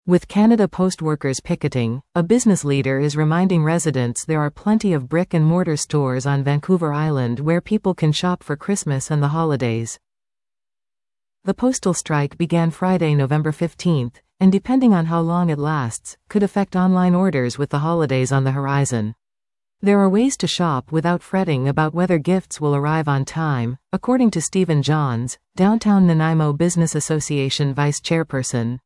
With Canada Post workers picketing, a business leader is reminding residents there are plenty of brick-and-mortar stores on Vancouver Island where people can shop for Christmas and the holidays. The postal strike began Friday, November 15th, and depending on how long it lasts, could affect online orders with the holidays on the horizon. There are ways to shop without fretting about whether gifts will arrive on time, according to Stephen Johns, Downtown Nanaimo Business Association Vice Chairperson.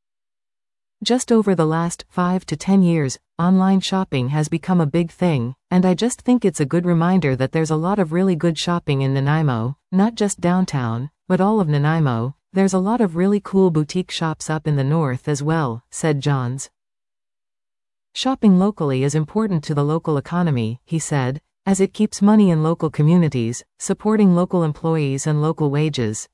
Just over the last 5 to 10 years, online shopping has become a big thing, and I just think it's a good reminder that there's a lot of really good shopping in Nanaimo, not just downtown, but all of Nanaimo. There's a lot of really cool boutique shops up in the north as well, said Johns. Shopping locally is important to the local economy, he said, as it keeps money in local communities, supporting local employees and local wages.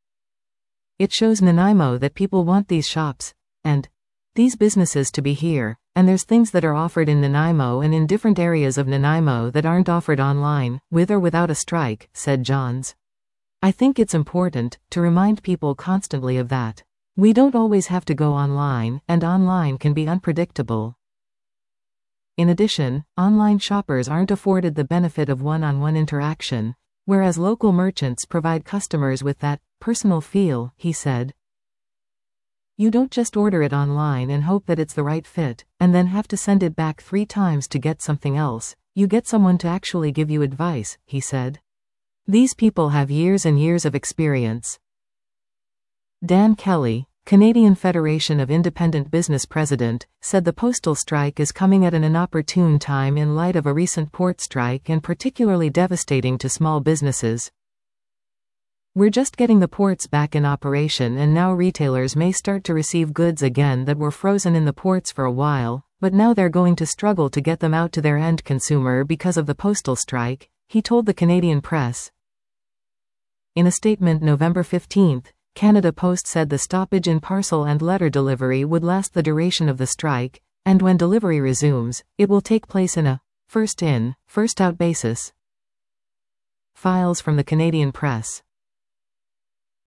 It shows Nanaimo that people want these shops, and these businesses to be here, and there's things that are offered in Nanaimo and in different areas of Nanaimo that aren't offered online, with or without a strike, said Johns. I think it's important to remind people constantly of that. We don't always have to go online, and online can be unpredictable. In addition, online shoppers aren't afforded the benefit of one-on-one interaction, whereas local merchants provide customers with that personal feel, he said. You don't just order it online and hope that it's the right fit, and then have to send it back 3 times to get something else. You get someone to actually give you advice, he said. These people have years and years of experience. Dan Kelly, Canadian Federation of Independent Business president, said the postal strike is coming at an inopportune time in light of a recent port strike and particularly devastating to small businesses. We're just getting the ports back in operation, and now retailers may start to receive goods again that were frozen in the ports for a while, but now they're going to struggle to get them out to their end consumer because of the postal strike, he told the Canadian Press. In a statement November 15th, Canada Post said the stoppage in parcel and letter delivery would last the duration of the strike, and when delivery resumes, it will take place in a first-in, first-out basis. Files from the Canadian Press.